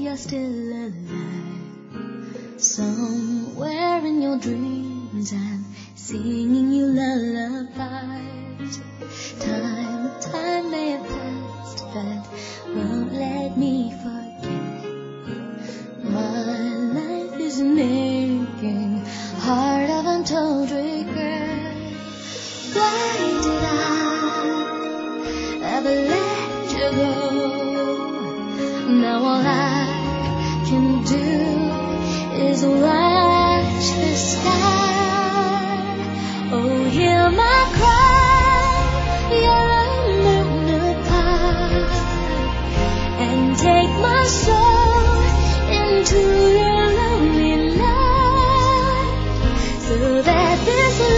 you're still alive. Somewhere in your dreams I'm singing you lullabies. Time may have passed, but won't let me forget. My life is making heart of untold regret. Why did I ever let you go? Now all I can do is watch the sky. Oh, hear my cry, you're a moon apart, and take my soul into your lonely light, so that this